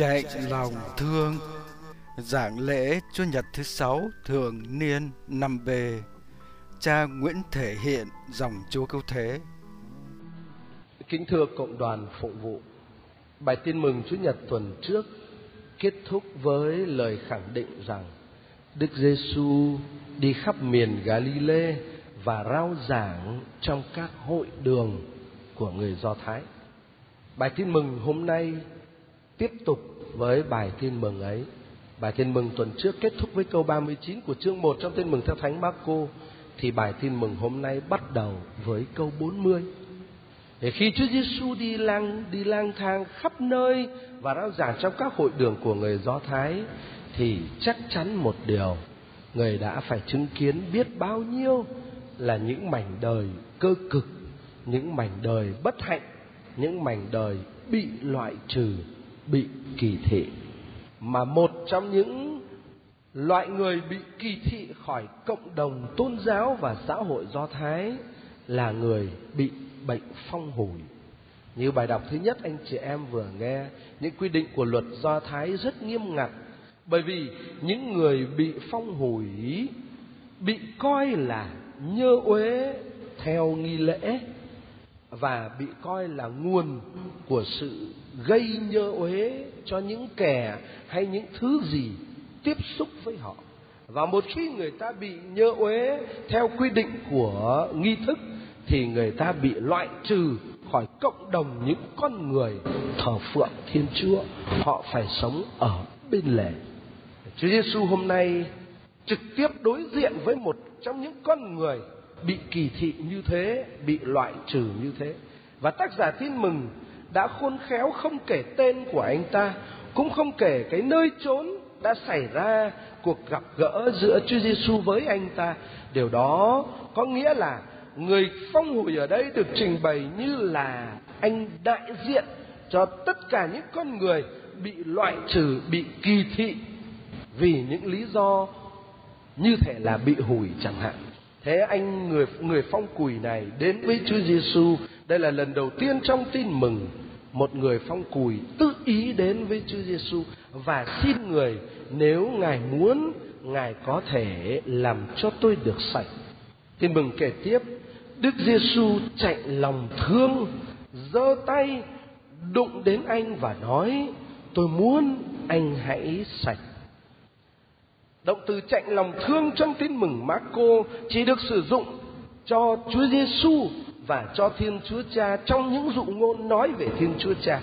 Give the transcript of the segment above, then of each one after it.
Chạy lòng thương. Giảng lễ Chúa Nhật thứ 6 thường niên năm B. Cha Nguyễn Thể Hiện, dòng Chúa Cứu Thế. Kính thưa cộng đoàn phụng vụ, bài tin mừng Chúa Nhật tuần trước kết thúc với lời khẳng định rằng Đức Giêsu đi khắp miền Galilee và rao giảng trong các hội đường của người Do Thái. Bài tin mừng hôm nay tiếp tục với bài tin mừng ấy. Bài tin mừng tuần trước kết thúc với câu 39 của chương 1 trong tin mừng theo Thánh Mác-cô, thì bài tin mừng hôm nay bắt đầu với câu 40. Để khi Chúa Giêsu đi lang thang khắp nơi và rao giảng trong các hội đường của người Do Thái, thì chắc chắn một điều, người đã phải chứng kiến biết bao nhiêu là những mảnh đời cơ cực, những mảnh đời bất hạnh, những mảnh đời bị loại trừ, bị kỳ thị. Mà một trong những loại người bị kỳ thị khỏi cộng đồng tôn giáo và xã hội Do Thái là người bị bệnh phong hủi. Như bài đọc thứ nhất anh chị em vừa nghe, những quy định của luật Do Thái rất nghiêm ngặt, bởi vì những người bị phong hủi bị coi là nhơ uế theo nghi lễ, và bị coi là nguồn của sự gây nhơ uế cho những kẻ hay những thứ gì tiếp xúc với họ. Và một khi người ta bị nhơ uế theo quy định của nghi thức, thì người ta bị loại trừ khỏi cộng đồng những con người thờ phượng Thiên Chúa. Họ phải sống ở bên lề. Chúa Giêsu hôm nay trực tiếp đối diện với một trong những con người bị kỳ thị như thế, bị loại trừ như thế. Và tác giả tin mừng đã khôn khéo không kể tên của anh ta, cũng không kể cái nơi chốn đã xảy ra cuộc gặp gỡ giữa Chúa Giêsu với anh ta. Điều đó có nghĩa là người phong hủi ở đây được trình bày như là anh đại diện cho tất cả những con người bị loại trừ, bị kỳ thị vì những lý do như thể là bị hủi chẳng hạn. Thế anh người phong cùi này đến với Chúa Giêsu. Đây là lần đầu tiên trong tin mừng một người phong cùi tự ý đến với Chúa Giêsu và xin người, nếu Ngài muốn, Ngài có thể làm cho tôi được sạch. Tin mừng kể tiếp, Đức Giêsu chạy lòng thương, giơ tay đụng đến anh và nói: tôi muốn anh hãy sạch. Động từ chạy lòng thương trong tin mừng Mác-cô chỉ được sử dụng cho Chúa Giêsu và cho Thiên Chúa Cha trong những dụ ngôn nói về Thiên Chúa Cha.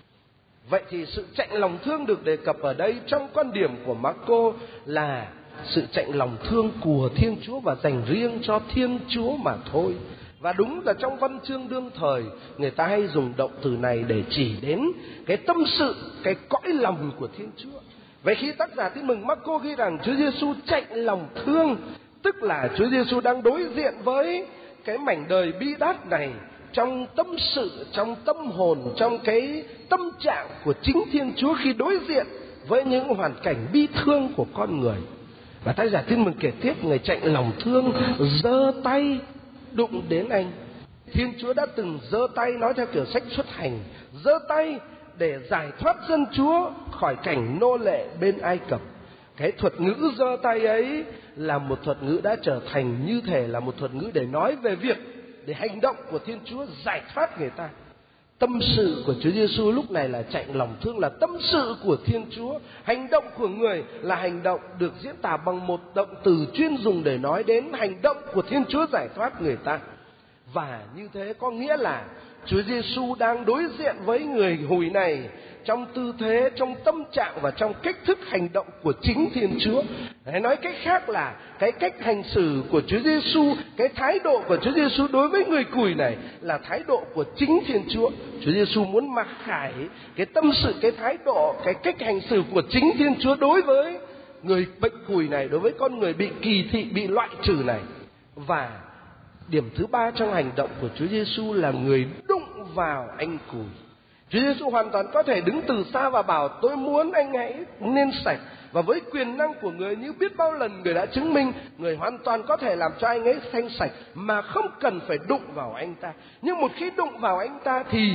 Vậy thì sự chạy lòng thương được đề cập ở đây trong quan điểm của Mác-cô là sự chạy lòng thương của Thiên Chúa và dành riêng cho Thiên Chúa mà thôi. Và đúng là trong văn chương đương thời, người ta hay dùng động từ này để chỉ đến cái tâm sự, cái cõi lòng của Thiên Chúa. Vậy khi tác giả tin mừng Mác-cô ghi rằng Chúa Giêsu chạy lòng thương, tức là Chúa Giêsu đang đối diện với cái mảnh đời bi đát này trong tâm sự, trong tâm hồn, trong cái tâm trạng của chính Thiên Chúa khi đối diện với những hoàn cảnh bi thương của con người. Và tác giả tin mừng kể tiếp, người chạy lòng thương giơ tay đụng đến anh. Thiên Chúa đã từng giơ tay, nói theo kiểu sách Xuất Hành, giơ tay để giải thoát dân Chúa khỏi cảnh nô lệ bên Ai Cập. Cái thuật ngữ giơ tay ấy là một thuật ngữ đã trở thành như thể là một thuật ngữ để nói về việc, để hành động của Thiên Chúa giải thoát người ta. Tâm sự của Chúa Giêsu lúc này là chạy lòng thương, là tâm sự của Thiên Chúa. Hành động của người là hành động được diễn tả bằng một động từ chuyên dùng để nói đến hành động của Thiên Chúa giải thoát người ta. Và như thế có nghĩa là Chúa Giêsu đang đối diện với người hủi này trong tư thế, trong tâm trạng và trong cách thức hành động của chính Thiên Chúa. Hãy nói cách khác là cái cách hành xử của Chúa Giêsu, cái thái độ của Chúa Giêsu đối với người cùi này là thái độ của chính Thiên Chúa. Chúa Giêsu muốn mặc khải cái tâm sự, cái thái độ, cái cách hành xử của chính Thiên Chúa đối với người bệnh cùi này, đối với con người bị kỳ thị, bị loại trừ này. Và điểm thứ ba trong hành động của Chúa Giêsu là người đụng vào anh cùi. Chúa Giêsu hoàn toàn có thể đứng từ xa và bảo tôi muốn anh hãy nên sạch. Và với quyền năng của người, như biết bao lần người đã chứng minh, người hoàn toàn có thể làm cho anh ấy thanh sạch mà không cần phải đụng vào anh ta. Nhưng một khi đụng vào anh ta thì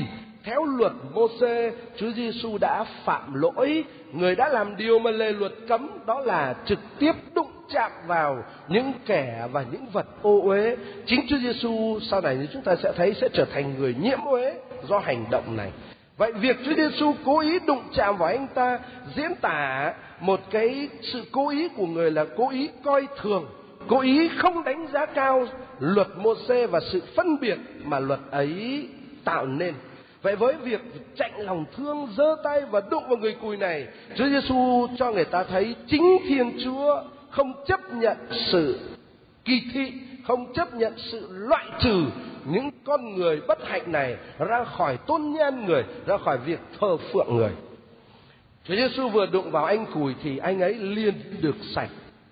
theo luật Mô-sê, Chúa Giêsu đã phạm lỗi. Người đã làm điều mà lề luật cấm, đó là trực tiếp đụng chạm vào những kẻ và những vật ô uế. Chính Chúa Giêsu sau này như chúng ta sẽ thấy sẽ trở thành người nhiễm uế do hành động này. Vậy việc Chúa Giêsu cố ý đụng chạm vào anh ta diễn tả một cái sự cố ý của người là cố ý coi thường, cố ý không đánh giá cao luật Mô-sê và sự phân biệt mà luật ấy tạo nên. Vậy với việc chạnh lòng thương, giơ tay và đụng vào người cùi này, Chúa Giêsu cho người ta thấy chính Thiên Chúa không chấp nhận sự kỳ thị, không chấp nhận sự loại trừ những con người bất hạnh này ra khỏi tôn nhan người, ra khỏi việc thờ phượng người. Chúa Giêsu vừa đụng vào anh cùi thì anh ấy liền được sạch.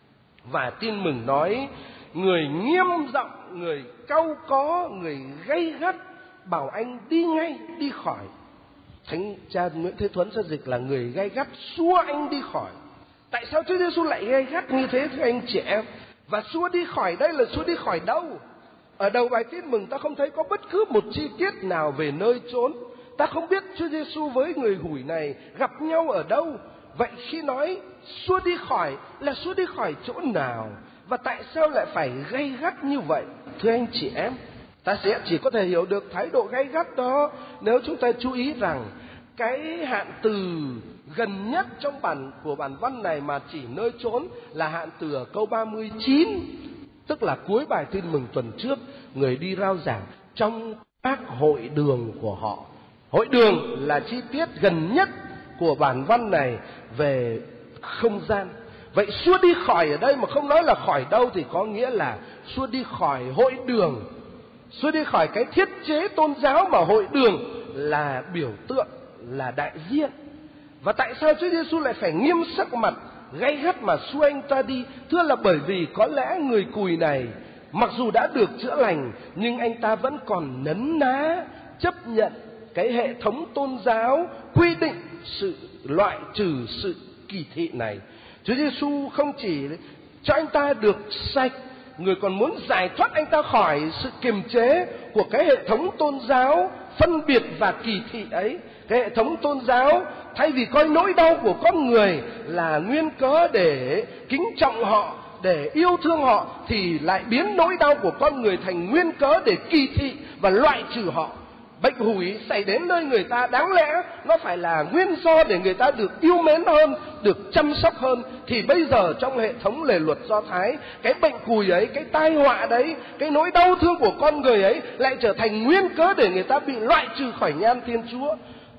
Và Tin Mừng nói, người nghiêm giọng, người cau có, người gay gắt bảo anh đi ngay, đi khỏi. Thánh cha Nguyễn Thế Thuấn sẽ dịch là người gay gắt xua anh đi khỏi. Tại sao Chúa Giêsu lại gay gắt như thế thưa anh chị em? Và xua đi khỏi đây là xua đi khỏi đâu? Ở đầu bài Tin Mừng ta không thấy có bất cứ một chi tiết nào về nơi trốn. Ta không biết Chúa Giêsu với người hủi này gặp nhau ở đâu. Vậy khi nói xua đi khỏi là xua đi khỏi chỗ nào? Và tại sao lại phải gay gắt như vậy? Thưa anh chị em, ta sẽ chỉ có thể hiểu được thái độ gay gắt đó nếu chúng ta chú ý rằng cái hạn từ gần nhất trong bản văn này mà chỉ nơi trốn là hạn từ ở câu 39, tức là cuối bài Tin Mừng tuần trước. Người đi rao giảng trong các hội đường của họ. Hội đường là chi tiết gần nhất của bản văn này về không gian. Vậy xua đi khỏi ở đây mà không nói là khỏi đâu thì có nghĩa là xua đi khỏi hội đường, xua đi khỏi cái thiết chế tôn giáo mà hội đường là biểu tượng, là đại diện. Và tại sao Chúa Giêsu lại phải nghiêm sắc mặt, gay gắt mà xua anh ta đi? Thưa là bởi vì có lẽ người cùi này mặc dù đã được chữa lành nhưng anh ta vẫn còn nấn ná chấp nhận cái hệ thống tôn giáo quy định sự loại trừ sự kỳ thị này. Chúa Giêsu không chỉ cho anh ta được sạch, người còn muốn giải thoát anh ta khỏi sự kiềm chế của cái hệ thống tôn giáo phân biệt và kỳ thị ấy. Cái hệ thống tôn giáo thay vì coi nỗi đau của con người là nguyên cớ để kính trọng họ, để yêu thương họ, thì lại biến nỗi đau của con người thành nguyên cớ để kỳ thị và loại trừ họ. Bệnh hủi xảy đến nơi người ta đáng lẽ nó phải là nguyên do để người ta được yêu mến hơn, được chăm sóc hơn. Thì bây giờ trong hệ thống lề luật Do Thái, cái bệnh cùi ấy, cái tai họa đấy, cái nỗi đau thương của con người ấy lại trở thành nguyên cớ để người ta bị loại trừ khỏi nhan Thiên Chúa.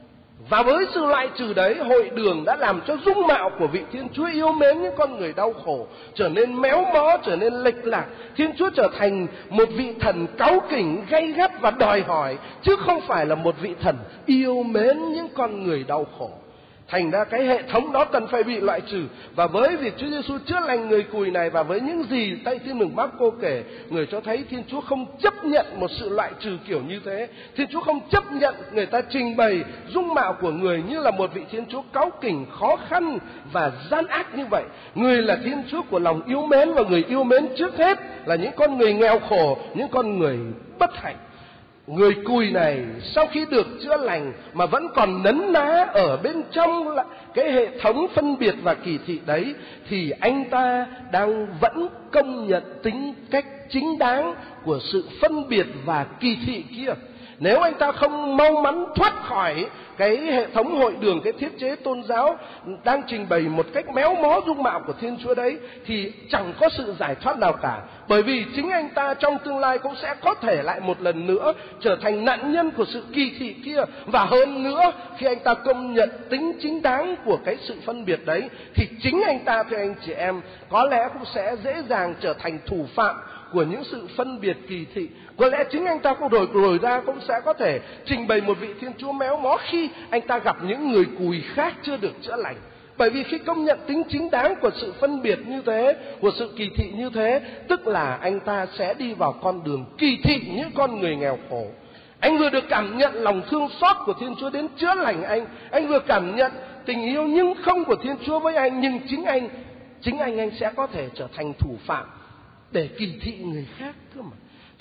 Và với sự loại trừ đấy, hội đường đã làm cho dung mạo của vị Thiên Chúa yêu mến những con người đau khổ trở nên méo mó, trở nên lệch lạc. Thiên Chúa trở thành một vị thần cáu kỉnh, gay gắt và đòi hỏi, chứ không phải là một vị thần yêu mến những con người đau khổ. Thành ra cái hệ thống đó cần phải bị loại trừ. Và với việc Chúa Giêsu chữa lành người cùi này và với những gì tại Tin Mừng Mác-cô kể, người cho thấy Thiên Chúa không chấp nhận một sự loại trừ kiểu như thế. Thiên Chúa không chấp nhận người ta trình bày dung mạo của người như là một vị Thiên Chúa cáu kỉnh, khó khăn và gian ác như vậy. Người là Thiên Chúa của lòng yêu mến, và người yêu mến trước hết là những con người nghèo khổ, những con người bất hạnh. Người cùi này sau khi được chữa lành mà vẫn còn nấn ná ở bên trong là cái hệ thống phân biệt và kỳ thị đấy, thì anh ta đang vẫn công nhận tính cách chính đáng của sự phân biệt và kỳ thị kia. Nếu anh ta không mau mắn thoát khỏi cái hệ thống hội đường, cái thiết chế tôn giáo đang trình bày một cách méo mó dung mạo của Thiên Chúa đấy, thì chẳng có sự giải thoát nào cả. Bởi vì chính anh ta trong tương lai cũng sẽ có thể lại một lần nữa trở thành nạn nhân của sự kỳ thị kia. Và hơn nữa, khi anh ta công nhận tính chính đáng của cái sự phân biệt đấy, thì chính anh ta, thưa anh chị em, có lẽ cũng sẽ dễ dàng trở thành thủ phạm của những sự phân biệt kỳ thị. Có lẽ chính anh ta cũng rồi ra cũng sẽ có thể trình bày một vị Thiên Chúa méo mó khi anh ta gặp những người cùi khác chưa được chữa lành. Bởi vì khi công nhận tính chính đáng của sự phân biệt như thế, của sự kỳ thị như thế, tức là anh ta sẽ đi vào con đường kỳ thị những con người nghèo khổ. Anh vừa được cảm nhận lòng thương xót của Thiên Chúa đến chữa lành anh vừa cảm nhận tình yêu nhưng không của Thiên Chúa với anh, nhưng chính anh sẽ có thể trở thành thủ phạm để kỳ thị người khác cơ mà.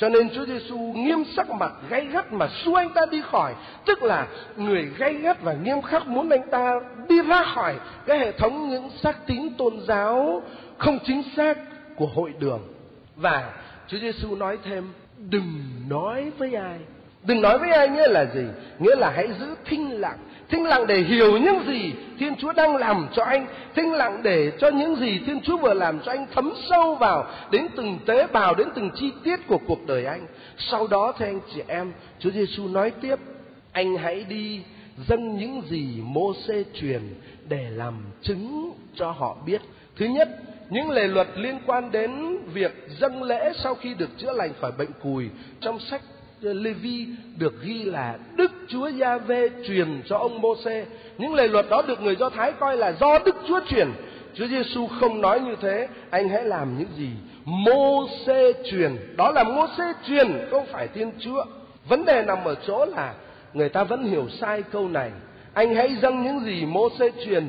Cho nên Chúa Giêsu nghiêm sắc mặt gay gắt mà xua anh ta đi khỏi. Tức là người gay gắt và nghiêm khắc muốn anh ta đi ra khỏi cái hệ thống những xác tín tôn giáo không chính xác của hội đường. Và Chúa Giêsu nói thêm, đừng nói với ai. Đừng nói với ai nghĩa là gì? Nghĩa là hãy giữ thinh lặng. Thinh lặng để hiểu những gì Thiên Chúa đang làm cho anh. Thinh lặng để cho những gì Thiên Chúa vừa làm cho anh thấm sâu vào đến từng tế bào, đến từng chi tiết của cuộc đời anh. Sau đó thưa anh chị em, Chúa Giêsu nói tiếp, anh hãy đi dâng những gì Mô-sê truyền để làm chứng cho họ biết. Thứ nhất, những lề luật liên quan đến việc dâng lễ sau khi được chữa lành khỏi bệnh cùi trong sách Lê-vi được ghi là Đức Chúa Gia-vê truyền cho ông Mô-sê. Những lề luật đó được người Do Thái coi là do Đức Chúa truyền. Chúa Giêsu không nói như thế. Anh hãy làm những gì Mô-sê truyền. Đó là Mô-sê truyền, không phải Thiên Chúa. Vấn đề nằm ở chỗ là người ta vẫn hiểu sai câu này. Anh hãy dâng những gì Mô-sê truyền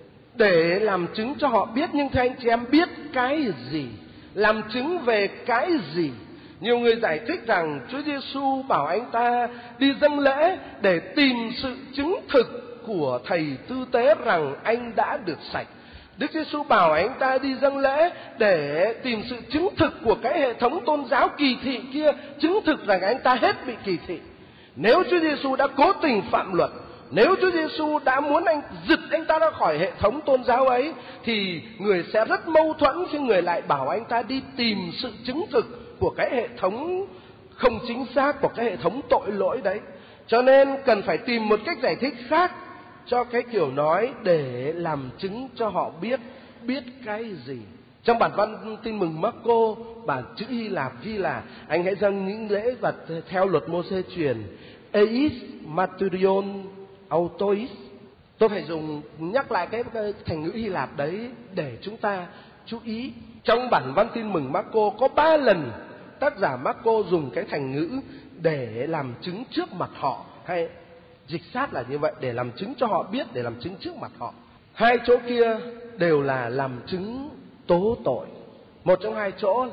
để làm chứng cho họ biết. Nhưng thưa anh chị em, biết cái gì? Làm chứng về cái gì? Nhiều người giải thích rằng Chúa Giêsu bảo anh ta đi dâng lễ để tìm sự chứng thực của thầy tư tế rằng anh đã được sạch. Đức Giêsu bảo anh ta đi dâng lễ để tìm sự chứng thực của cái hệ thống tôn giáo kỳ thị kia, chứng thực rằng anh ta hết bị kỳ thị. Nếu Chúa Giêsu đã cố tình phạm luật, nếu Chúa Giêsu đã muốn giật anh ta ra khỏi hệ thống tôn giáo ấy, thì người sẽ rất mâu thuẫn khi người lại bảo anh ta đi tìm sự chứng thực của cái hệ thống không chính xác, của cái hệ thống tội lỗi đấy. Cho nên cần phải tìm một cách giải thích khác cho cái kiểu nói để làm chứng cho họ biết cái gì. Trong bản văn tin mừng Marco, bản chữ Hy Lạp ghi là anh hãy dâng những lễ vật theo luật Mô-sê truyền, eis martyrion autois. Tôi phải nhắc lại cái thành ngữ Hy Lạp đấy để chúng ta chú ý. Trong bản văn tin mừng Marco có 3 lần tác giả Marco dùng cái thành ngữ để làm chứng trước mặt họ, hay dịch sát là như vậy, để làm chứng cho họ biết, để làm chứng trước mặt họ. 2 chỗ kia đều là làm chứng tố tội. Một trong 2 chỗ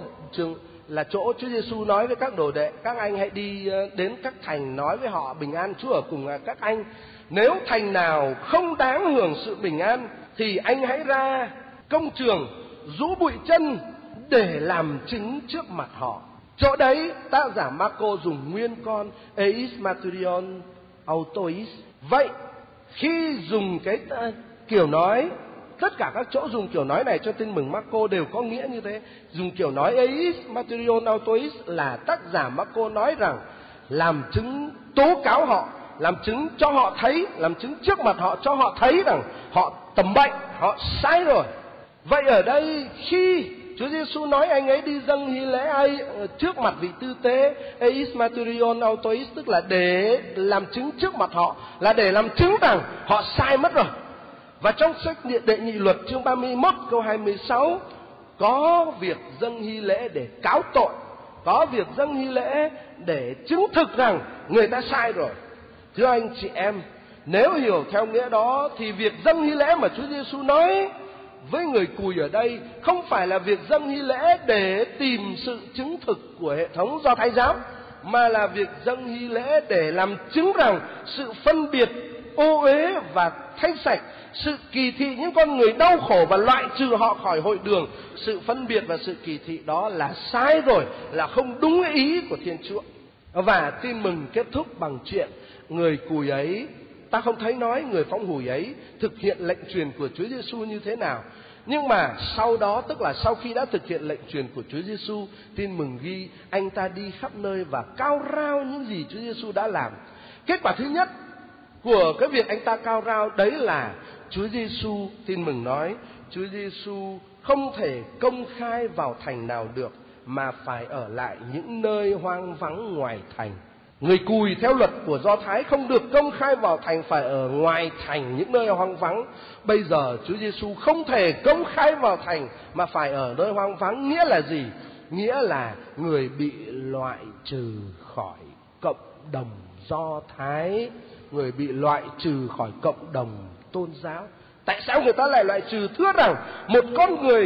là chỗ Chúa Giêsu nói với các đồ đệ, các anh hãy đi đến các thành nói với họ bình an Chúa ở cùng các anh. Nếu thành nào không đáng hưởng sự bình an thì anh hãy ra công trường rũ bụi chân để làm chứng trước mặt họ. Chỗ đấy tác giả Marco dùng nguyên con eis martyrion autois. Vậy khi dùng cái kiểu nói, tất cả các chỗ dùng kiểu nói này cho tin mừng Marco đều có nghĩa như thế. Dùng kiểu nói eis martyrion autois là tác giả Marco nói rằng làm chứng tố cáo họ, làm chứng cho họ thấy, làm chứng trước mặt họ cho họ thấy rằng họ tầm bệnh, họ sai rồi. Vậy ở đây khi Chúa Giêsu nói anh ấy đi dâng hy lễ ai trước mặt vị tư tế eis martyrion autois, tức là để làm chứng trước mặt họ, là để làm chứng rằng họ sai mất rồi. Và trong sách Đệ Nhị Luật chương 31 câu 26 có việc dâng hy lễ để cáo tội, có việc dâng hy lễ để chứng thực rằng người ta sai rồi. Thưa anh chị em, nếu hiểu theo nghĩa đó thì việc dâng hy lễ mà Chúa Giêsu nói với người cùi ở đây không phải là việc dâng hy lễ để tìm sự chứng thực của hệ thống Do Thái giáo, mà là việc dâng hy lễ để làm chứng rằng sự phân biệt ô uế và thanh sạch, sự kỳ thị những con người đau khổ và loại trừ họ khỏi hội đường, sự phân biệt và sự kỳ thị đó là sai rồi, là không đúng ý của Thiên Chúa. Và tin mừng kết thúc bằng chuyện người cùi ấy, ta không thấy nói người phong hủi ấy thực hiện lệnh truyền của Chúa Giêsu như thế nào. Nhưng mà sau đó, tức là sau khi đã thực hiện lệnh truyền của Chúa Giêsu, tin mừng ghi anh ta đi khắp nơi và cao rao những gì Chúa Giêsu đã làm. Kết quả thứ nhất của cái việc anh ta cao rao đấy là Chúa Giêsu, tin mừng nói, Chúa Giêsu không thể công khai vào thành nào được, mà phải ở lại những nơi hoang vắng ngoài thành. Người cùi theo luật của Do Thái không được công khai vào thành, phải ở ngoài thành những nơi hoang vắng. Bây giờ Chúa Giêsu không thể công khai vào thành mà phải ở nơi hoang vắng. Nghĩa là gì? Nghĩa là người bị loại trừ khỏi cộng đồng Do Thái, người bị loại trừ khỏi cộng đồng tôn giáo. Tại sao người ta lại loại trừ? Thưa rằng một con người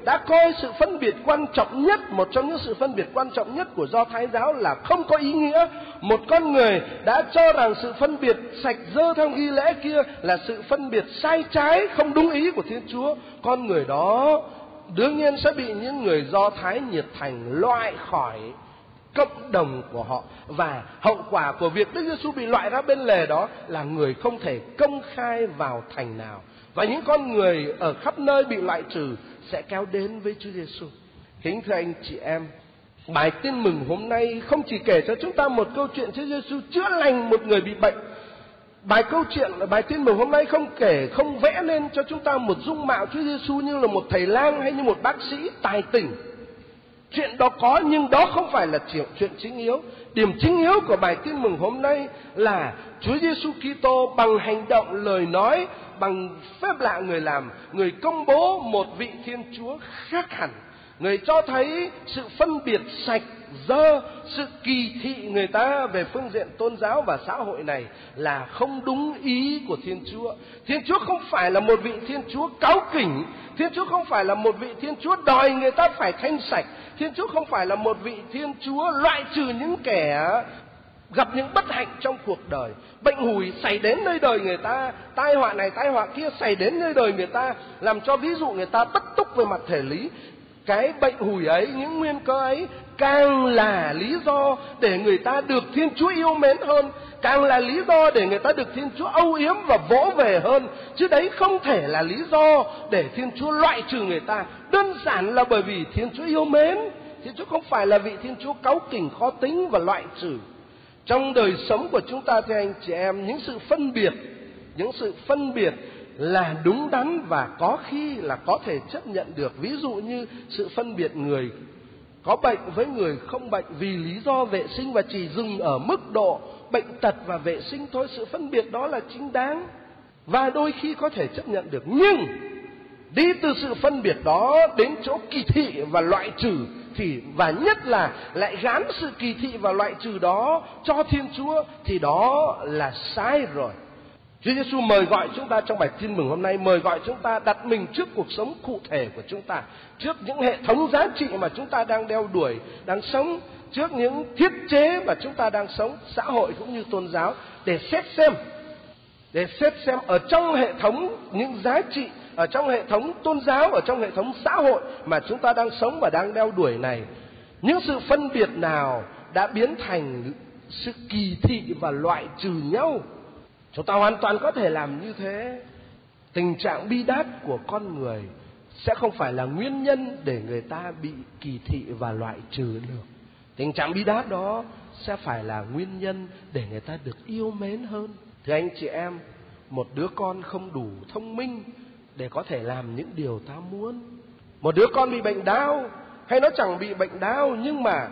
đã coi sự phân biệt quan trọng nhất, một trong những sự phân biệt quan trọng nhất của Do Thái giáo là không có ý nghĩa. Một con người đã cho rằng sự phân biệt sạch dơ theo nghi lễ kia là sự phân biệt sai trái, không đúng ý của Thiên Chúa. Con người đó đương nhiên sẽ bị những người Do Thái nhiệt thành loại khỏi cộng đồng của họ, và hậu quả của việc Đức Giêsu bị loại ra bên lề đó là người không thể công khai vào thành nào, và những con người ở khắp nơi bị loại trừ sẽ kéo đến với Chúa Giêsu. Kính thưa anh chị em, bài tin mừng hôm nay không chỉ kể cho chúng ta một câu chuyện Chúa Giêsu chữa lành một người bị bệnh. Bài tin mừng hôm nay không vẽ lên cho chúng ta một dung mạo Chúa Giêsu như là một thầy lang hay như một bác sĩ tài tình. Chuyện đó có, nhưng đó không phải là chuyện chính yếu. Điểm chính yếu của bài tin mừng hôm nay là Chúa Giêsu Kitô bằng hành động, lời nói, bằng phép lạ người làm, người công bố một vị Thiên Chúa khác hẳn. Người cho thấy sự phân biệt sạch dơ, sự kỳ thị người ta về phương diện tôn giáo và xã hội này là không đúng ý của Thiên Chúa. Thiên Chúa không phải là một vị Thiên Chúa cáu kỉnh. Thiên Chúa không phải là một vị Thiên Chúa đòi người ta phải thanh sạch. Thiên Chúa không phải là một vị Thiên Chúa loại trừ những kẻ gặp những bất hạnh trong cuộc đời. Bệnh hủi xảy đến nơi đời người ta, tai họa này tai họa kia xảy đến nơi đời người ta, làm cho ví dụ người ta bất túc về mặt thể lý. Cái bệnh hủi ấy, những nguyên cơ ấy càng là lý do để người ta được Thiên Chúa yêu mến hơn, càng là lý do để người ta được Thiên Chúa âu yếm và vỗ về hơn. Chứ đấy không thể là lý do để Thiên Chúa loại trừ người ta. Đơn giản là bởi vì Thiên Chúa yêu mến. Thiên Chúa không phải là vị Thiên Chúa cáu kỉnh, khó tính và loại trừ. Trong đời sống của chúng ta, thưa anh chị em, những sự phân biệt là đúng đắn và có khi là có thể chấp nhận được. Ví dụ như sự phân biệt người có bệnh với người không bệnh vì lý do vệ sinh và chỉ dừng ở mức độ bệnh tật và vệ sinh thôi. Sự phân biệt đó là chính đáng và đôi khi có thể chấp nhận được. Nhưng đi từ sự phân biệt đó đến chỗ kỳ thị và loại trừ và nhất là lại gán sự kỳ thị và loại trừ đó cho Thiên Chúa thì đó là sai rồi. Chúa Giêsu mời gọi chúng ta trong bài tin mừng hôm nay, mời gọi chúng ta đặt mình trước cuộc sống cụ thể của chúng ta, trước những hệ thống giá trị mà chúng ta đang đeo đuổi, đang sống, trước những thiết chế mà chúng ta đang sống, xã hội cũng như tôn giáo, để xét xem ở trong hệ thống những giá trị, ở trong hệ thống tôn giáo, ở trong hệ thống xã hội mà chúng ta đang sống và đang đeo đuổi này, những sự phân biệt nào đã biến thành sự kỳ thị và loại trừ nhau. Chúng ta hoàn toàn có thể làm như thế. Tình trạng bi đát của con người sẽ không phải là nguyên nhân để người ta bị kỳ thị và loại trừ được. Tình trạng bi đát đó sẽ phải là nguyên nhân để người ta được yêu mến hơn. Thưa anh chị em, một đứa con không đủ thông minh để có thể làm những điều ta muốn. Một đứa con bị bệnh đau hay nó chẳng bị bệnh đau nhưng mà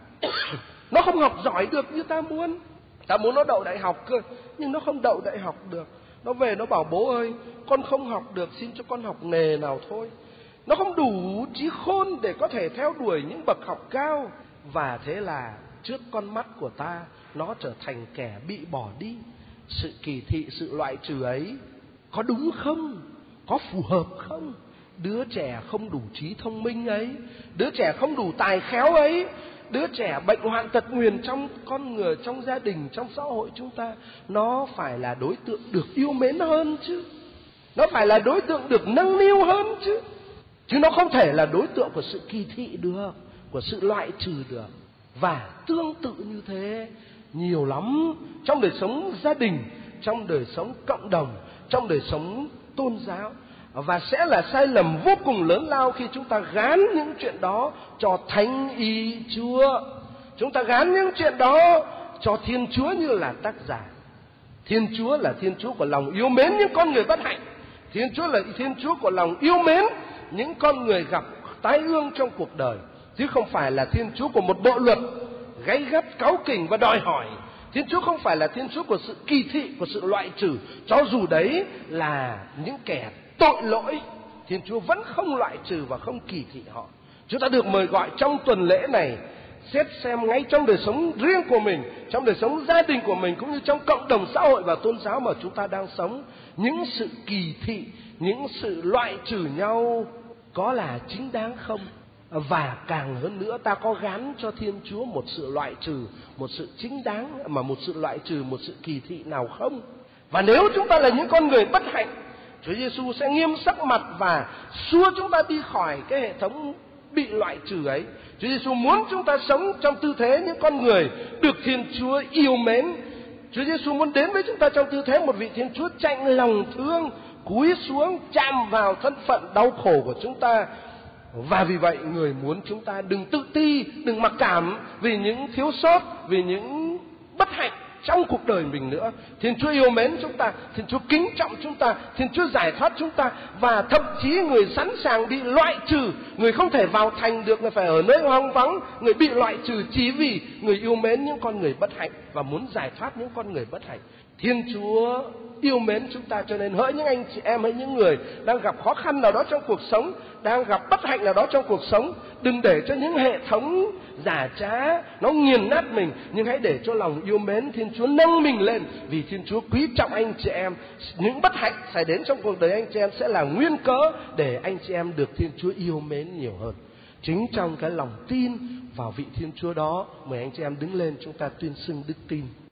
nó không học giỏi được như ta muốn. Ta muốn nó đậu đại học cơ, nhưng nó không đậu đại học được. Nó về nó bảo bố ơi, con không học được, xin cho con học nghề nào thôi. Nó không đủ trí khôn để có thể theo đuổi những bậc học cao. Và thế là trước con mắt của ta, nó trở thành kẻ bị bỏ đi. Sự kỳ thị, sự loại trừ ấy có đúng không? Có phù hợp không? Đứa trẻ không đủ trí thông minh ấy, đứa trẻ không đủ tài khéo ấy, đứa trẻ bệnh hoạn tật nguyền trong con người, trong gia đình, trong xã hội chúng ta, nó phải là đối tượng được yêu mến hơn chứ. Nó phải là đối tượng được nâng niu hơn chứ. Chứ nó không thể là đối tượng của sự kỳ thị được, của sự loại trừ được. Và tương tự như thế nhiều lắm trong đời sống gia đình, trong đời sống cộng đồng, trong đời sống tôn giáo. Và sẽ là sai lầm vô cùng lớn lao khi chúng ta gán những chuyện đó cho Thánh Ý Chúa. Chúng ta gán những chuyện đó cho Thiên Chúa như là tác giả. Thiên Chúa là Thiên Chúa của lòng yêu mến những con người bất hạnh. Thiên Chúa là Thiên Chúa của lòng yêu mến những con người gặp tai ương trong cuộc đời, chứ không phải là Thiên Chúa của một bộ luật gay gắt, cáu kỉnh và đòi hỏi. Thiên Chúa không phải là Thiên Chúa của sự kỳ thị, của sự loại trừ, cho dù đấy là những kẻ tội lỗi. Thiên Chúa vẫn không loại trừ và không kỳ thị họ. Chúng ta được mời gọi trong tuần lễ này xét xem ngay trong đời sống riêng của mình, trong đời sống gia đình của mình, cũng như trong cộng đồng xã hội và tôn giáo mà chúng ta đang sống, những sự kỳ thị, những sự loại trừ nhau có là chính đáng không? Và càng hơn nữa, ta có gán cho Thiên Chúa một sự loại trừ, một sự chính đáng, mà một sự loại trừ, một sự kỳ thị nào không? Và nếu chúng ta là những con người bất hạnh, Chúa Giêsu sẽ nghiêm sắc mặt và xua chúng ta đi khỏi cái hệ thống bị loại trừ ấy. Chúa Giêsu muốn chúng ta sống trong tư thế những con người được Thiên Chúa yêu mến. Chúa Giêsu muốn đến với chúng ta trong tư thế một vị Thiên Chúa chạnh lòng thương, cúi xuống chạm vào thân phận đau khổ của chúng ta. Và vì vậy người muốn chúng ta đừng tự ti, đừng mặc cảm vì những thiếu sót, vì những bất hạnh trong cuộc đời mình nữa. Thiên Chúa yêu mến chúng ta, Thiên Chúa kính trọng chúng ta, Thiên Chúa giải thoát chúng ta. Và thậm chí người sẵn sàng bị loại trừ, người không thể vào thành được, người phải ở nơi hoang vắng, người bị loại trừ chỉ vì người yêu mến những con người bất hạnh và muốn giải thoát những con người bất hạnh. Thiên Chúa yêu mến chúng ta, cho nên hỡi những anh chị em, hỡi những người đang gặp khó khăn nào đó trong cuộc sống, đang gặp bất hạnh nào đó trong cuộc sống, đừng để cho những hệ thống giả trá nó nghiền nát mình, nhưng hãy để cho lòng yêu mến Thiên Chúa nâng mình lên, vì Thiên Chúa quý trọng anh chị em. Những bất hạnh xảy đến trong cuộc đời anh chị em sẽ là nguyên cớ để anh chị em được Thiên Chúa yêu mến nhiều hơn. Chính trong cái lòng tin vào vị Thiên Chúa đó, mời anh chị em đứng lên, chúng ta tuyên xưng đức tin.